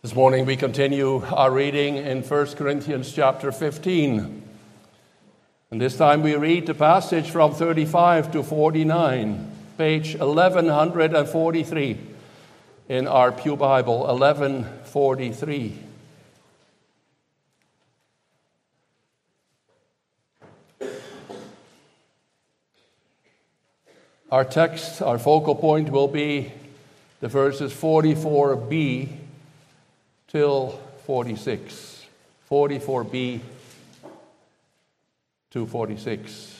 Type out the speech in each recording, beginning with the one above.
This morning we continue our reading in 1 Corinthians chapter 15. And this time we read the passage from 35 to 49, page 1143 in our Pew Bible, 1143. Our text, our focal point will be the verses 44b till 46. 44b to 46.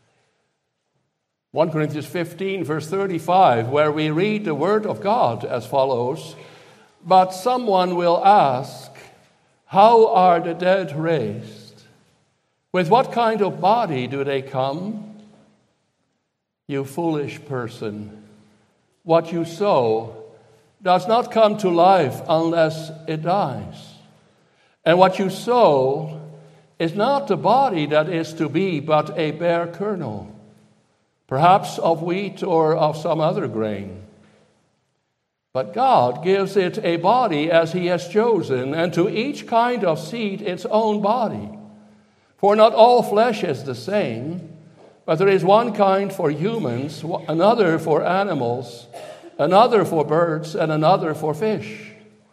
1 Corinthians 15, verse 35, where we read the word of God as follows: "But someone will ask, how are the dead raised? With what kind of body do they come? You foolish person, what you sow does not come to life unless it dies. And what you sow is not the body that is to be, but a bare kernel, perhaps of wheat or of some other grain. But God gives it a body as He has chosen, and to each kind of seed its own body. For not all flesh is the same, but there is one kind for humans, another for animals, another for birds, and another for fish.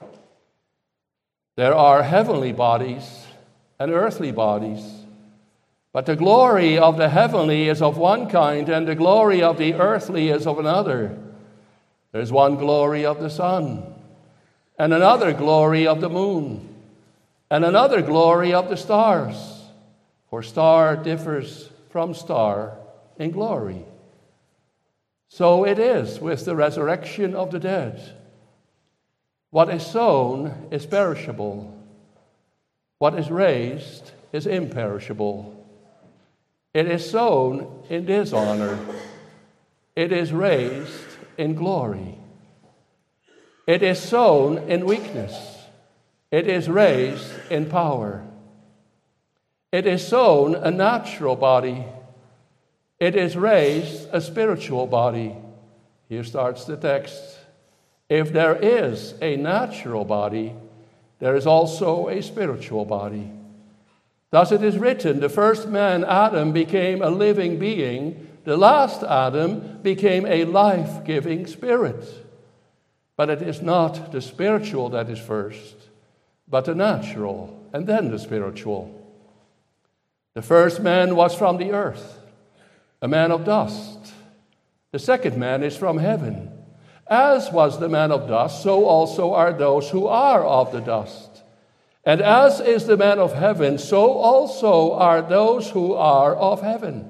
There are heavenly bodies and earthly bodies, but the glory of the heavenly is of one kind, and the glory of the earthly is of another. There is one glory of the sun, and another glory of the moon, and another glory of the stars, for star differs from star in glory. So it is with the resurrection of the dead. What is sown is perishable. What is raised is imperishable. It is sown in dishonor. It is raised in glory. It is sown in weakness. It is raised in power. It is sown a natural body. It is raised a spiritual body." Here starts the text. "If there is a natural body, there is also a spiritual body. Thus it is written, the first man, Adam, became a living being. The last Adam became a life-giving spirit. But it is not the spiritual that is first, but the natural, and then the spiritual. The first man was from the earth, a man of dust. The second man is from heaven. As was the man of dust, so also are those who are of the dust. And as is the man of heaven, so also are those who are of heaven.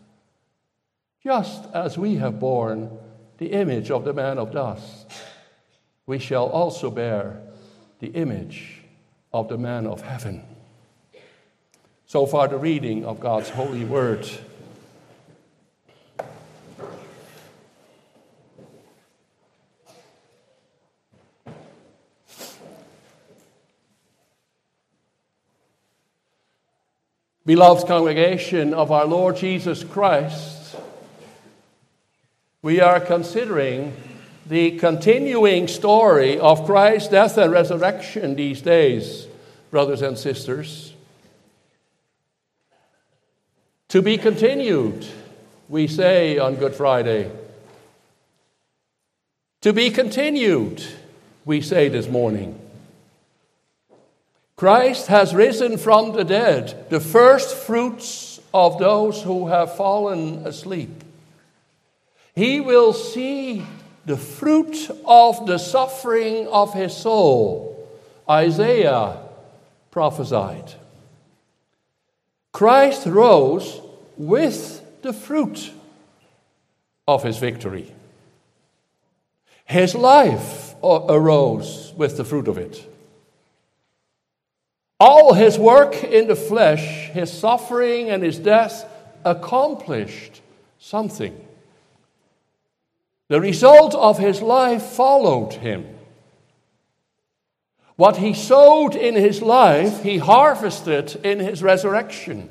Just as we have borne the image of the man of dust, we shall also bear the image of the man of heaven." So far, the reading of God's holy word. Beloved congregation of our Lord Jesus Christ, we are considering the continuing story of Christ's death and resurrection these days, brothers and sisters. To be continued, we say on Good Friday. To be continued, we say this morning. Christ has risen from the dead, the first fruits of those who have fallen asleep. He will see the fruit of the suffering of his soul, Isaiah prophesied. Christ rose with the fruit of his victory. His life arose with the fruit of it. All his work in the flesh, his suffering and his death, accomplished something. The result of his life followed him. What he sowed in his life, he harvested in his resurrection.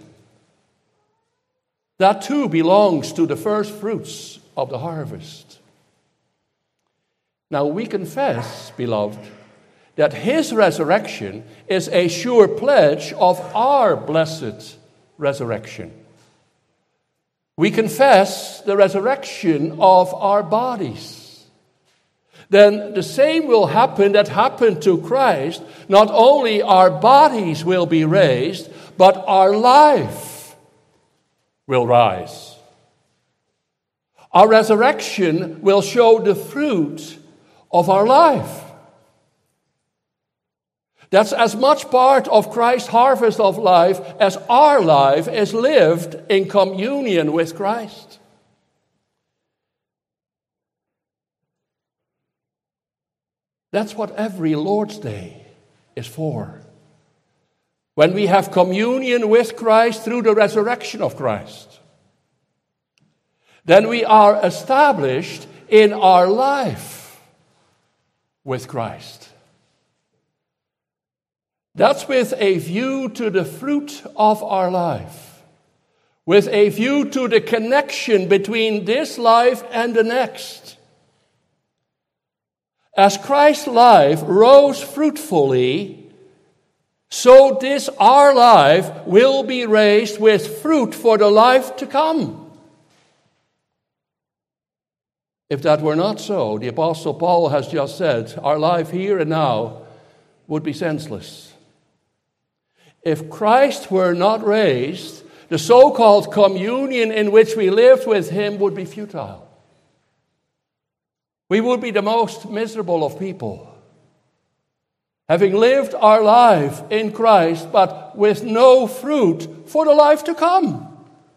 That too belongs to the first fruits of the harvest. Now we confess, beloved, that his resurrection is a sure pledge of our blessed resurrection. We confess the resurrection of our bodies. Then the same will happen that happened to Christ. Not only our bodies will be raised, but our life will rise. Our resurrection will show the fruit of our life. That's as much part of Christ's harvest of life as our life is lived in communion with Christ. That's what every Lord's Day is for. When we have communion with Christ through the resurrection of Christ, then we are established in our life with Christ. That's with a view to the fruit of our life, with a view to the connection between this life and the next. As Christ's life rose fruitfully, so this our life will be raised with fruit for the life to come. If that were not so, the Apostle Paul has just said, our life here and now would be senseless. If Christ were not raised, the so-called communion in which we lived with him would be futile. We would be the most miserable of people, having lived our life in Christ, but with no fruit for the life to come.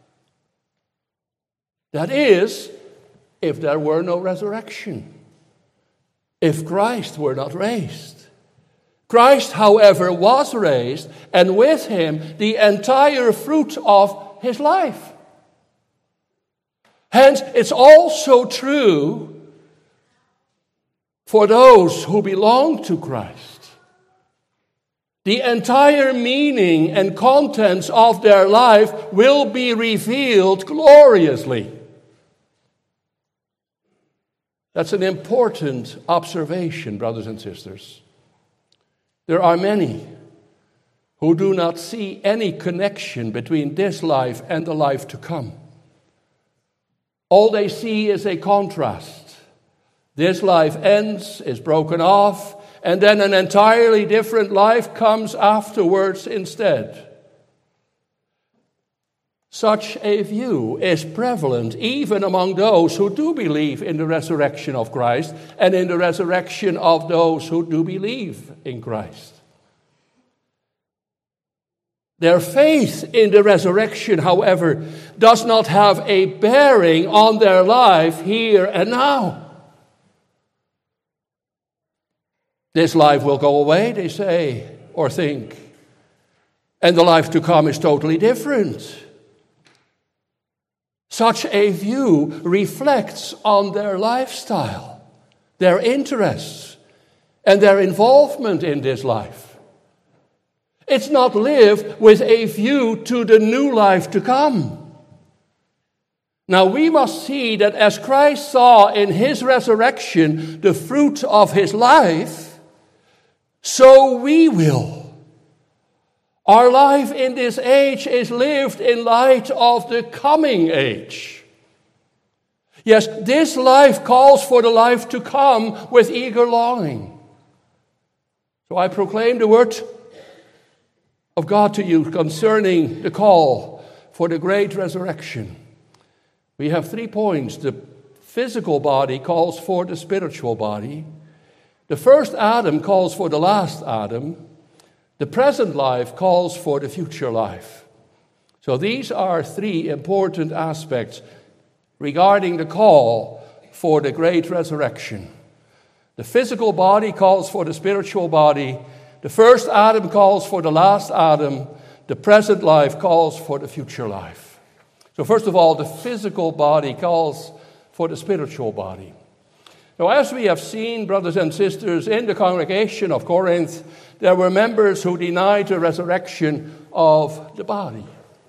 That is, if there were no resurrection, if Christ were not raised. Christ, however, was raised, and with him the entire fruit of his life. Hence, it's also true for those who belong to Christ. The entire meaning and contents of their life will be revealed gloriously. That's an important observation, brothers and sisters. There are many who do not see any connection between this life and the life to come. All they see is a contrast. This life ends, is broken off, and then an entirely different life comes afterwards instead. Such a view is prevalent even among those who do believe in the resurrection of Christ and in the resurrection of those who do believe in Christ. Their faith in the resurrection, however, does not have a bearing on their life here and now. This life will go away, they say or think, and the life to come is totally different. Such a view reflects on their lifestyle, their interests, and their involvement in this life. It's not lived with a view to the new life to come. Now we must see that as Christ saw in his resurrection the fruit of his life, so we will. Our life in this age is lived in light of the coming age. Yes, this life calls for the life to come with eager longing. So I proclaim the word of God to you concerning the call for the great resurrection. We have 3 points. The physical body calls for the spiritual body. The first Adam calls for the last Adam. The present life calls for the future life. So these are 3 important aspects regarding the call for the great resurrection. The physical body calls for the spiritual body. The first Adam calls for the last Adam. The present life calls for the future life. So first of all, the physical body calls for the spiritual body. Now, as we have seen, brothers and sisters, in the congregation of Corinth, there were members who denied the resurrection of the body.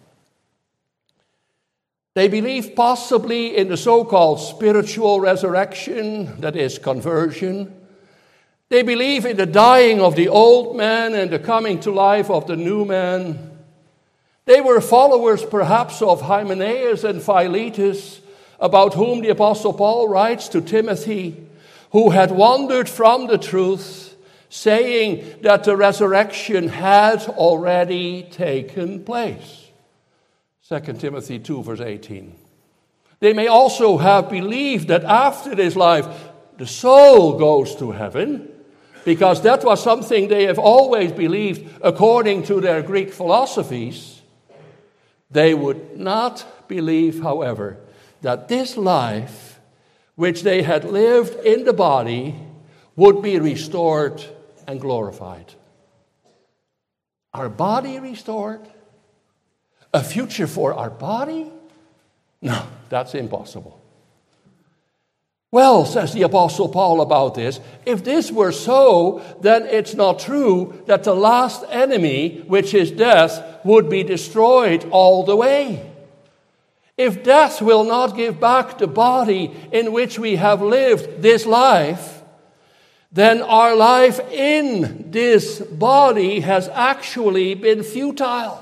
They believed possibly in the so-called spiritual resurrection, that is conversion, They believe in the dying of the old man and the coming to life of the new man. They were followers perhaps of Hymenaeus and Philetus, about whom the Apostle Paul writes to Timothy, who had wandered from the truth, saying that the resurrection had already taken place. 2 Timothy 2, verse 18. They may also have believed that after this life, the soul goes to heaven, because that was something they have always believed according to their Greek philosophies. They would not believe, however, that this life, which they had lived in the body, would be restored and glorified. Our body restored? A future for our body? No, that's impossible. Well, says the Apostle Paul about this, if this were so, then it's not true that the last enemy, which is death, would be destroyed all the way. If death will not give back the body in which we have lived this life, then our life in this body has actually been futile.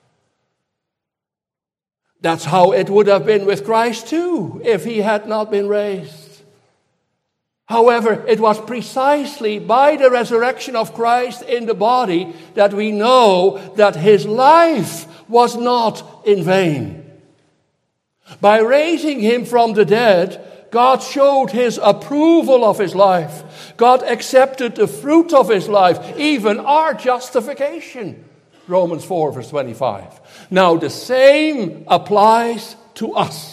That's how it would have been with Christ too, if he had not been raised. However, it was precisely by the resurrection of Christ in the body that we know that his life was not in vain. By raising him from the dead, God showed his approval of his life. God accepted the fruit of his life, even our justification. Romans 4, verse 25. Now the same applies to us.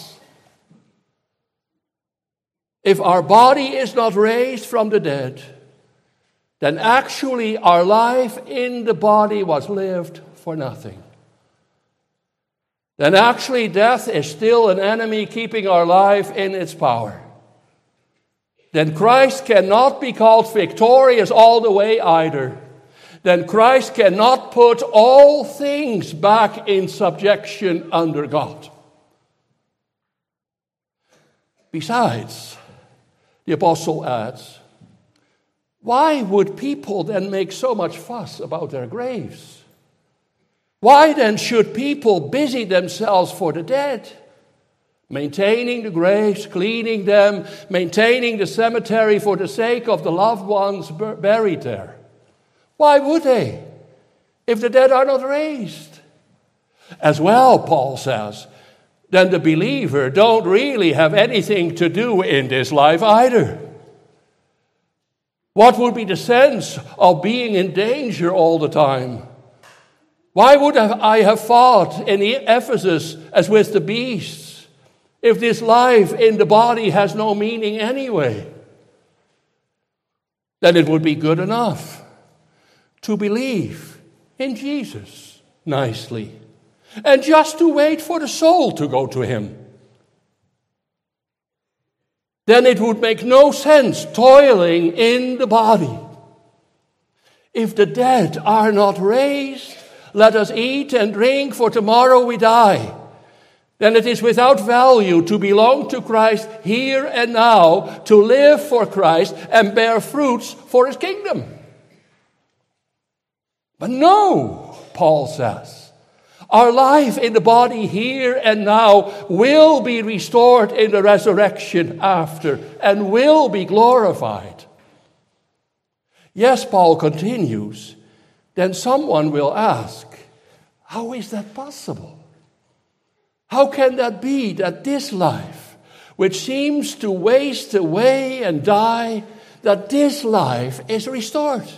If our body is not raised from the dead, then actually our life in the body was lived for nothing. Then actually death is still an enemy keeping our life in its power. Then Christ cannot be called victorious all the way either. Then Christ cannot put all things back in subjection under God. Besides, the apostle adds, why would people then make so much fuss about their graves? Why then should people busy themselves for the dead? Maintaining the graves, cleaning them, maintaining the cemetery for the sake of the loved ones buried there. Why would they, if the dead are not raised? As well, Paul says, then the believer don't really have anything to do in this life either. What would be the sense of being in danger all the time? Why would I have fought in Ephesus as with the beasts, if this life in the body has no meaning anyway? Then it would be good enough to believe in Jesus nicely and just to wait for the soul to go to him. Then it would make no sense toiling in the body. If the dead are not raised, let us eat and drink, for tomorrow we die. Then it is without value to belong to Christ here and now, to live for Christ and bear fruits for his kingdom. But no, Paul says, our life in the body here and now will be restored in the resurrection after and will be glorified. Yes, Paul continues, then someone will ask, how is that possible? How can that be that this life, which seems to waste away and die, that this life is restored?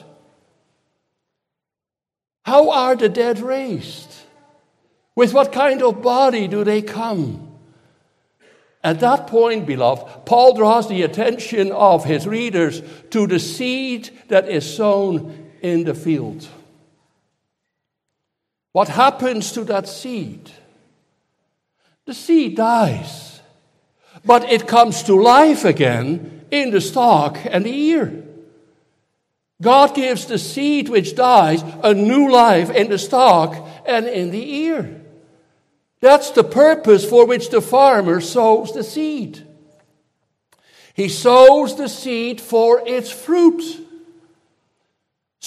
How are the dead raised? With what kind of body do they come? At that point, beloved, Paul draws the attention of his readers to the seed that is sown in the field. What happens to that seed? The seed dies, but it comes to life again in the stalk and the ear. God gives the seed which dies a new life in the stalk and in the ear. That's the purpose for which the farmer sows the seed. He sows the seed for its fruit,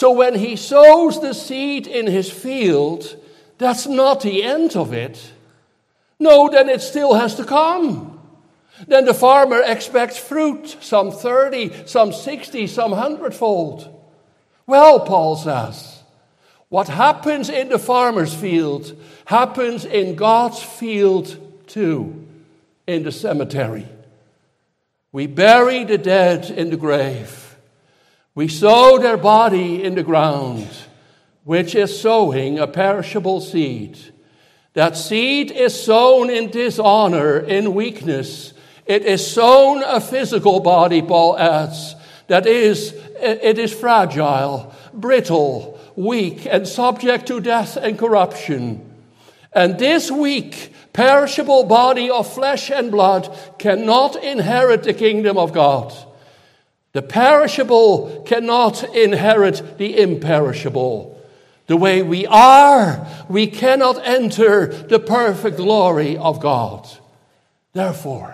So when he sows the seed in his field, that's not the end of it. No, then it still has to come. Then the farmer expects fruit, some 30, some 60, some 100-fold. Well, Paul says, what happens in the farmer's field happens in God's field too, in the cemetery. We bury the dead in the grave. We sow their body in the ground, which is sowing a perishable seed. That seed is sown in dishonor, in weakness. It is sown a physical body, Paul adds, it is fragile, brittle, weak, and subject to death and corruption. And this weak, perishable body of flesh and blood cannot inherit the kingdom of God. The perishable cannot inherit the imperishable. The way we are, we cannot enter the perfect glory of God. Therefore,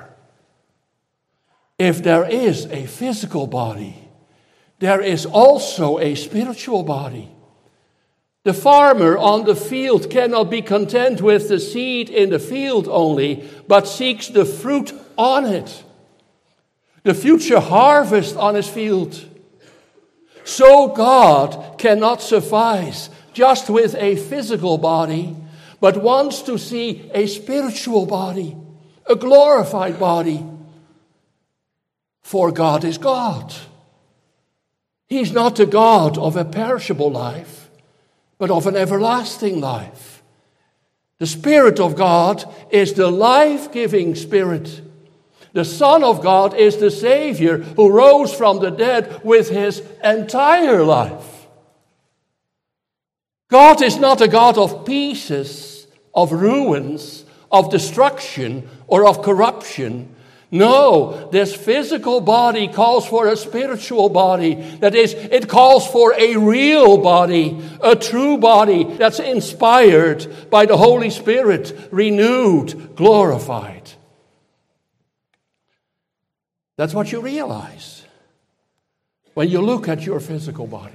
if there is a physical body, there is also a spiritual body. The farmer on the field cannot be content with the seed in the field only, but seeks the fruit on it, the future harvest on his field. So God cannot suffice just with a physical body, but wants to see a spiritual body, a glorified body. For God is God. He's not the God of a perishable life, but of an everlasting life. The Spirit of God is the life-giving Spirit. The Son of God is the Savior who rose from the dead with his entire life. God is not a God of pieces, of ruins, of destruction, or of corruption. No, this physical body calls for a spiritual body. That is, it calls for a real body, a true body that's inspired by the Holy Spirit, renewed, glorified. That's what you realize when you look at your physical body.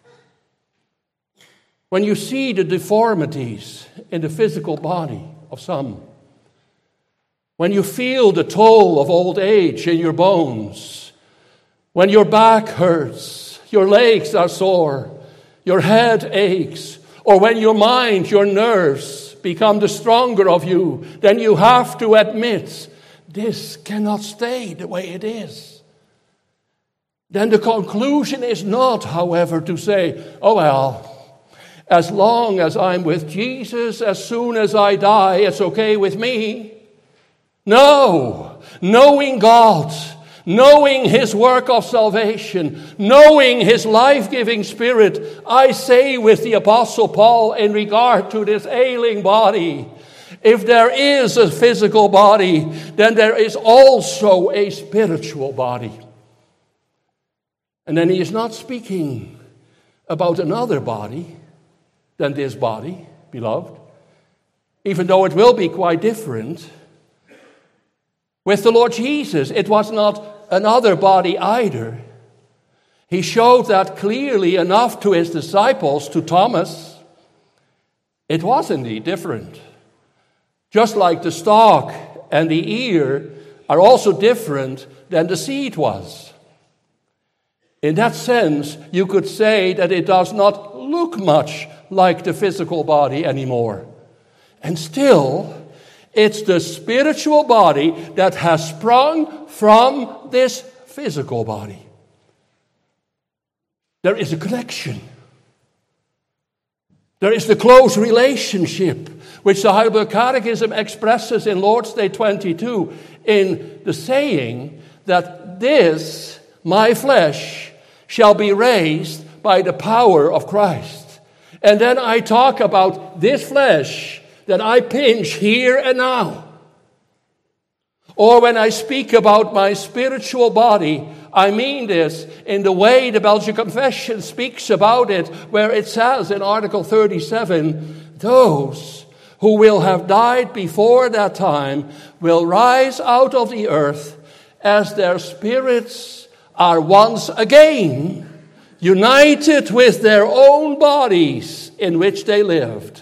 When you see the deformities in the physical body of some. When you feel the toll of old age in your bones, when your back hurts, your legs are sore, your head aches, or when your mind, your nerves become the stronger of you, then you have to admit, this cannot stay the way it is. Then the conclusion is not, however, to say, oh well, as long as I'm with Jesus, as soon as I die, it's okay with me. No, knowing God, knowing his work of salvation, knowing his life-giving Spirit, I say with the Apostle Paul in regard to this ailing body, if there is a physical body, then there is also a spiritual body. And then he is not speaking about another body than this body, beloved, even though it will be quite different. With the Lord Jesus, it was not another body either. He showed that clearly enough to his disciples, to Thomas. It was indeed different. Just like the stalk and the ear are also different than the seed was. In that sense, you could say that it does not look much like the physical body anymore. And still, it's the spiritual body that has sprung from this physical body. There is a connection. There is the close relationship which the Heidelberg Catechism expresses in Lord's Day 22 in the saying that this, my flesh, shall be raised by the power of Christ. And then I talk about this flesh that I pinch here and now. Or when I speak about my spiritual body, I mean this in the way the Belgian Confession speaks about it, where it says in Article 37, those who will have died before that time will rise out of the earth as their spirits are once again united with their own bodies in which they lived.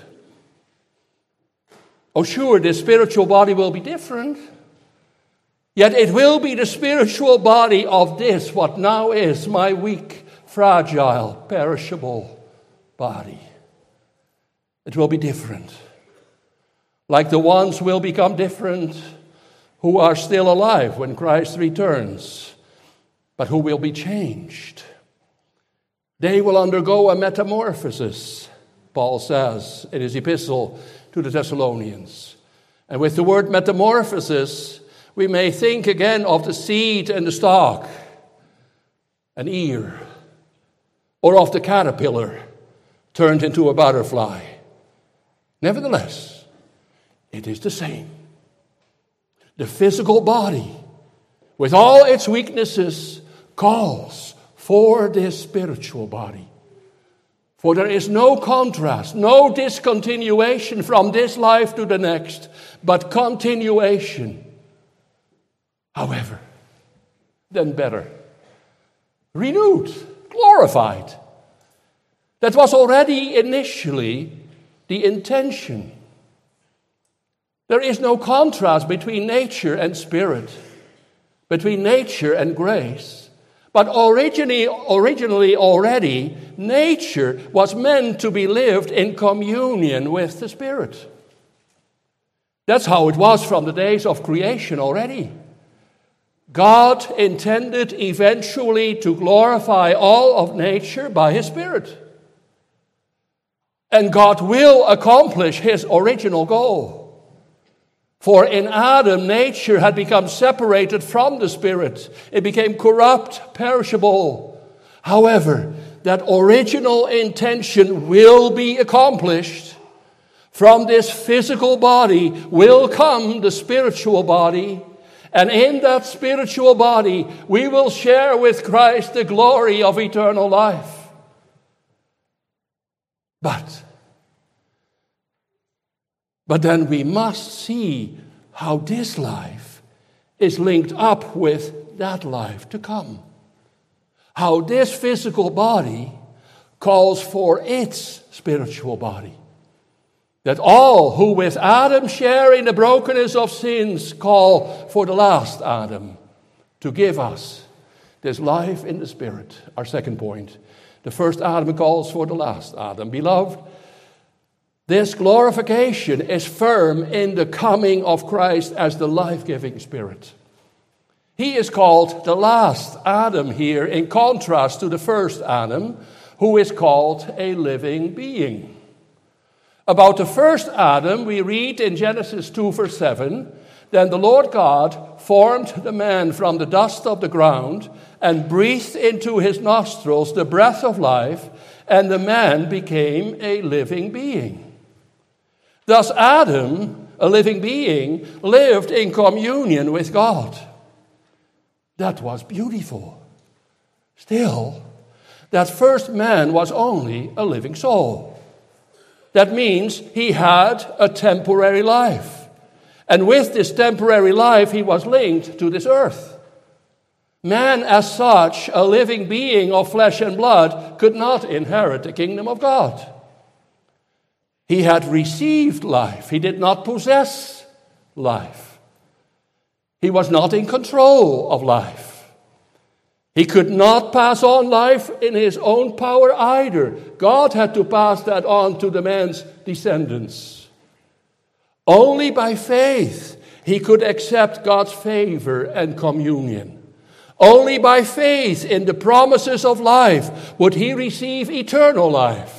Oh, sure, this spiritual body will be different. Yet it will be the spiritual body of this, what now is my weak, fragile, perishable body. It will be different. Like the ones will become different who are still alive when Christ returns, but who will be changed. They will undergo a metamorphosis, Paul says in his epistle to the Thessalonians. And with the word metamorphosis, we may think again of the seed and the stalk, an ear, or of the caterpillar turned into a butterfly. Nevertheless, it is the same. The physical body, with all its weaknesses, calls for this spiritual body. For there is no contrast, no discontinuation from this life to the next, but continuation. However, then better, renewed, glorified. That was already initially the intention. There is no contrast between nature and spirit, between nature and grace. But originally already, nature was meant to be lived in communion with the Spirit. That's how it was from the days of creation already. God intended eventually to glorify all of nature by His Spirit. And God will accomplish His original goal. For in Adam, nature had become separated from the Spirit. It became corrupt, perishable. However, that original intention will be accomplished. From this physical body will come the spiritual body. And in that spiritual body, we will share with Christ the glory of eternal life. But then we must see how this life is linked up with that life to come. How this physical body calls for its spiritual body. That all who with Adam share in the brokenness of sins call for the last Adam to give us this life in the Spirit. Our second point. The first Adam calls for the last Adam. Beloved, this glorification is firm in the coming of Christ as the life-giving Spirit. He is called the last Adam here in contrast to the first Adam, who is called a living being. About the first Adam, we read in Genesis 2 verse 7, "Then the Lord God formed the man from the dust of the ground and breathed into his nostrils the breath of life, and the man became a living being." Thus Adam, a living being, lived in communion with God. That was beautiful. Still, that first man was only a living soul. That means he had a temporary life. And with this temporary life, he was linked to this earth. Man, as such, a living being of flesh and blood, could not inherit the kingdom of God. He had received life. He did not possess life. He was not in control of life. He could not pass on life in his own power either. God had to pass that on to the man's descendants. Only by faith he could accept God's favor and communion. Only by faith in the promises of life would he receive eternal life.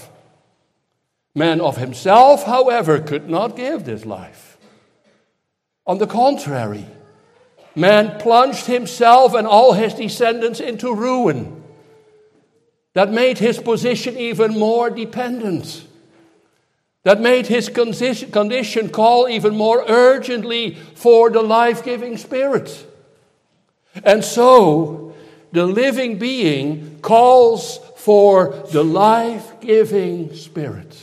Man of himself, however, could not give this life. On the contrary, man plunged himself and all his descendants into ruin. That made his position even more dependent. That made his condition call even more urgently for the life-giving Spirit. And so, the living being calls for the life-giving Spirit.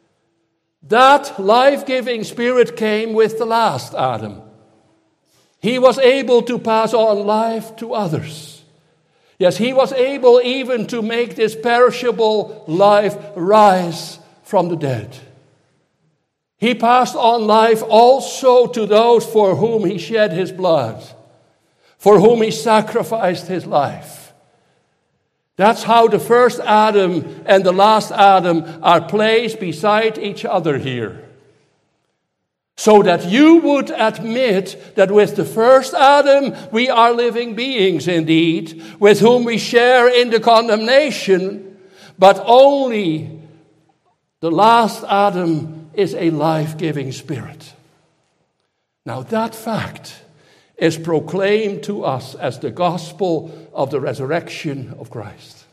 That life-giving Spirit came with the last Adam. He was able to pass on life to others. Yes, he was able even to make this perishable life rise from the dead. He passed on life also to those for whom he shed his blood, for whom he sacrificed his life. That's how the first Adam and the last Adam are placed beside each other here. So that you would admit that with the first Adam, we are living beings indeed, with whom we share in the condemnation, but only the last Adam is a life-giving spirit. Now that fact is proclaimed to us as the gospel of the resurrection of Christ.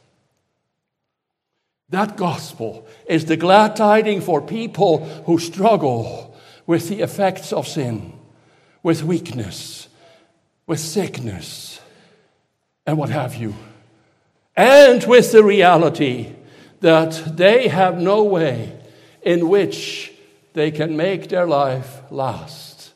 That gospel is the glad tidings for people who struggle with the effects of sin, with weakness, with sickness, and what have you. And with the reality that they have no way in which they can make their life last.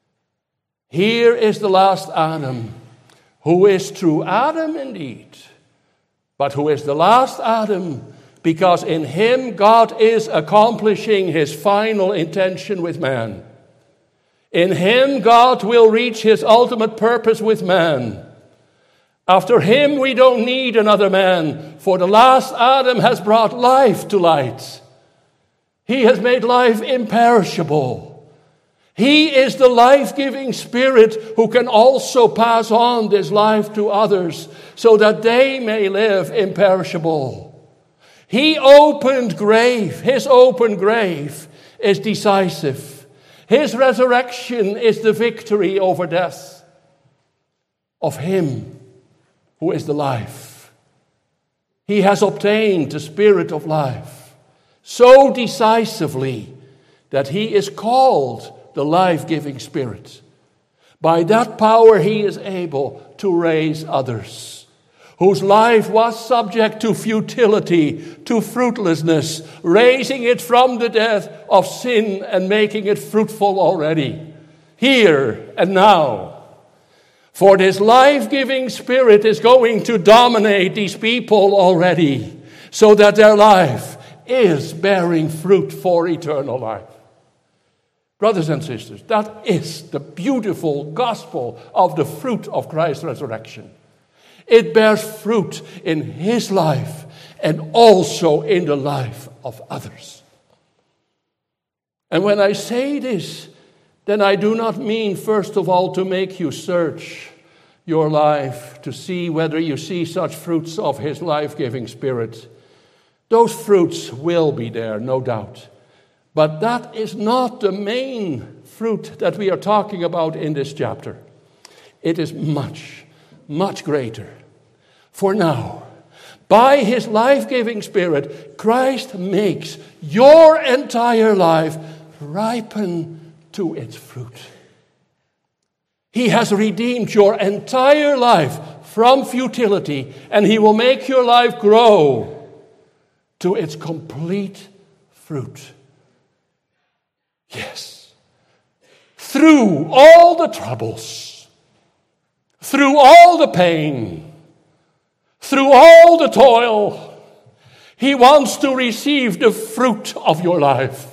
Here is the last Adam, who is true Adam indeed, but who is the last Adam because in him God is accomplishing his final intention with man. In him God will reach his ultimate purpose with man. After him we don't need another man, for the last Adam has brought life to light. He has made life imperishable. He is the life-giving spirit who can also pass on this life to others so that they may live imperishable. He opened grave. His open grave is decisive. His resurrection is the victory over death of him who is the life. He has obtained the spirit of life so decisively that he is called the life-giving spirit. By that power he is able to raise others whose life was subject to futility, to fruitlessness, raising it from the death of sin and making it fruitful already, here and now. For this life-giving spirit is going to dominate these people already, so that their life is bearing fruit for eternal life. Brothers and sisters, that is the beautiful gospel of the fruit of Christ's resurrection. It bears fruit in his life and also in the life of others. And when I say this, then I do not mean, first of all, to make you search your life to see whether you see such fruits of his life-giving spirit. Those fruits will be there, no doubt. But that is not the main fruit that we are talking about in this chapter. It is much, much greater. For now, by his life-giving spirit, Christ makes your entire life ripen to its fruit. He has redeemed your entire life from futility, and he will make your life grow to its complete fruit. Yes. Through all the troubles, through all the pain, through all the toil, he wants to receive the fruit of your life.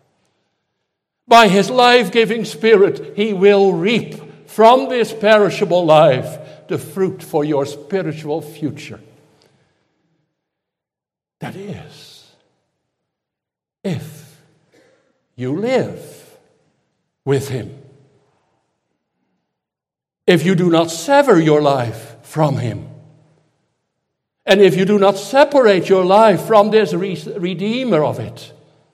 By his life-giving spirit, he will reap from this perishable life the fruit for your spiritual future. That is, if you live with him. If you do not sever your life from him. And if you do not separate your life from this Redeemer of it.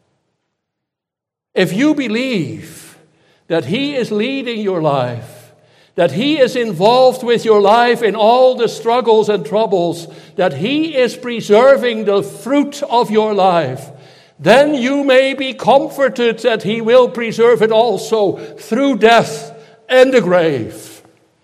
If you believe that he is leading your life, that he is involved with your life in all the struggles and troubles, that he is preserving the fruit of your life, then you may be comforted that he will preserve it also through death and the grave.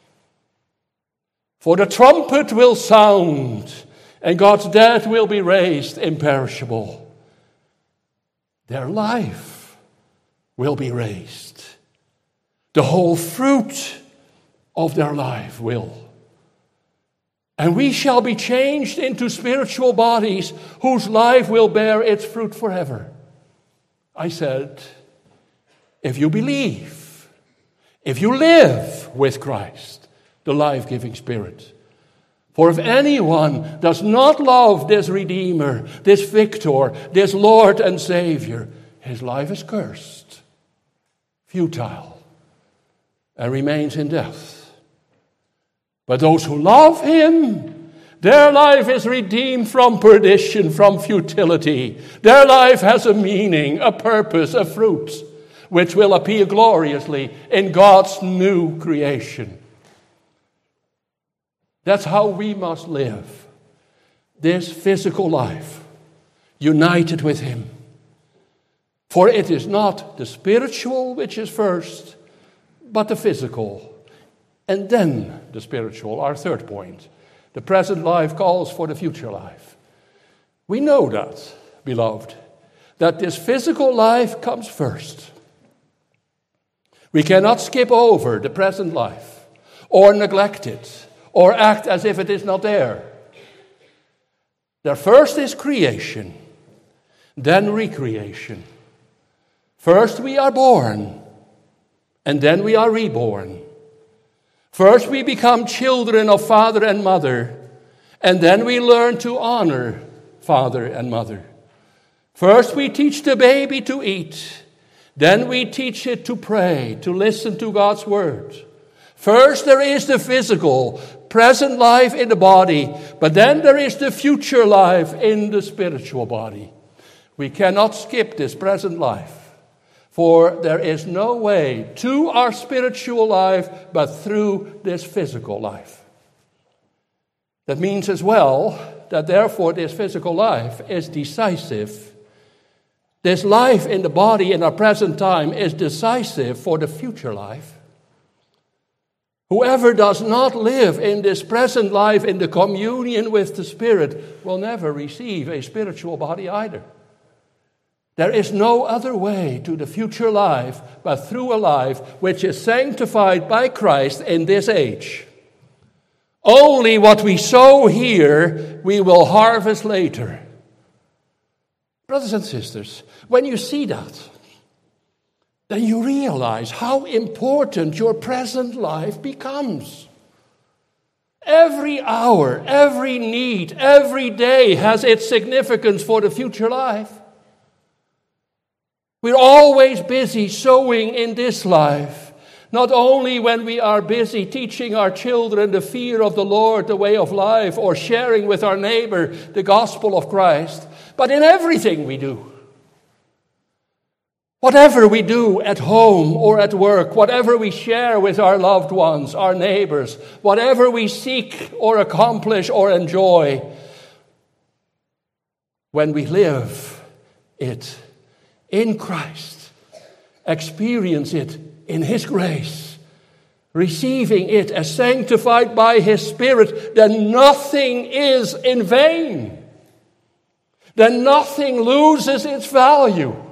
For the trumpet will sound, and God's dead will be raised imperishable. Their life will be raised. The whole fruit of their life will. And we shall be changed into spiritual bodies whose life will bear its fruit forever. I said, if you believe, if you live with Christ, the life-giving Spirit. For if anyone does not love this Redeemer, this Victor, this Lord and Savior, his life is cursed, futile, and remains in death. But those who love him, their life is redeemed from perdition, from futility. Their life has a meaning, a purpose, a fruit, which will appear gloriously in God's new creation. That's how we must live this physical life, united with him. For it is not the spiritual which is first, but the physical, and then the spiritual, our third point. The present life calls for the future life. We know that, beloved, that this physical life comes first. We cannot skip over the present life, or neglect it, or act as if it is not there. There first is creation, then recreation. First we are born, and then we are reborn. First we become children of father and mother, and then we learn to honor father and mother. First we teach the baby to eat, then we teach it to pray, to listen to God's word. First there is the physical, present life in the body, but then there is the future life in the spiritual body. We cannot skip this present life, for there is no way to our spiritual life but through this physical life. That means as well that therefore this physical life is decisive. This life in the body in our present time is decisive for the future life. Whoever does not live in this present life in the communion with the Spirit will never receive a spiritual body either. There is no other way to the future life but through a life which is sanctified by Christ in this age. Only what we sow here we will harvest later. Brothers and sisters, when you see that, then you realize how important your present life becomes. Every hour, every need, every day has its significance for the future life. We're always busy sowing in this life, not only when we are busy teaching our children the fear of the Lord, the way of life, or sharing with our neighbor the gospel of Christ, but in everything we do. Whatever we do at home or at work, whatever we share with our loved ones, our neighbors, whatever we seek or accomplish or enjoy, when we live it in Christ, experience it in His grace, receiving it as sanctified by His Spirit, then nothing is in vain. Then nothing loses its value.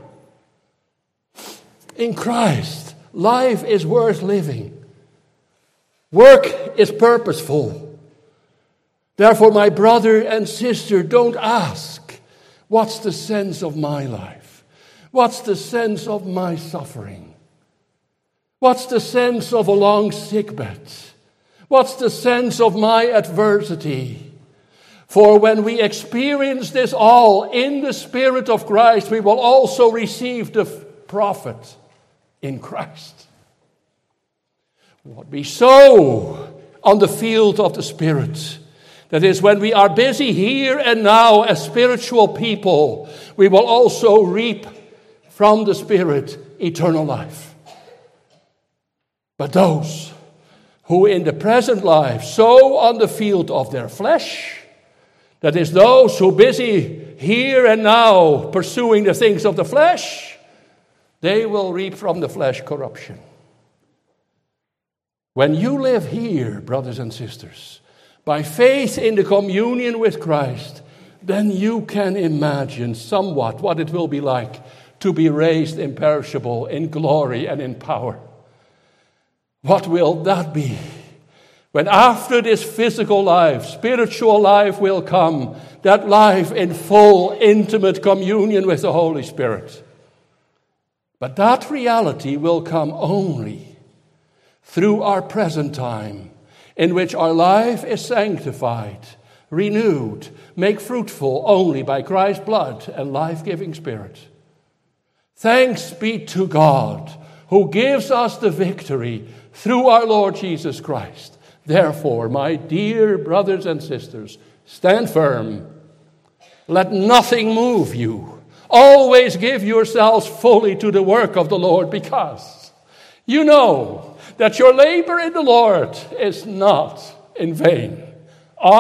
In Christ, life is worth living. Work is purposeful. Therefore, my brother and sister, don't ask, what's the sense of my life? What's the sense of my suffering? What's the sense of a long sickbed? What's the sense of my adversity? For when we experience this all in the Spirit of Christ, we will also receive the profit in Christ. What we sow on the field of the Spirit, that is, when we are busy here and now as spiritual people, we will also reap from the Spirit eternal life. But those who in the present life sow on the field of their flesh, that is, those who busy here and now pursuing the things of the flesh, they will reap from the flesh corruption. When you live here, brothers and sisters, by faith in the communion with Christ, then you can imagine somewhat what it will be like to be raised imperishable in glory and in power. What will that be? When after this physical life, spiritual life will come, that life in full, intimate communion with the Holy Spirit. But that reality will come only through our present time, in which our life is sanctified, renewed, made fruitful only by Christ's blood and life-giving Spirit. Thanks be to God, who gives us the victory through our Lord Jesus Christ. Therefore, my dear brothers and sisters, stand firm. Let nothing move you. Always give yourselves fully to the work of the Lord, because you know that your labor in the Lord is not in vain.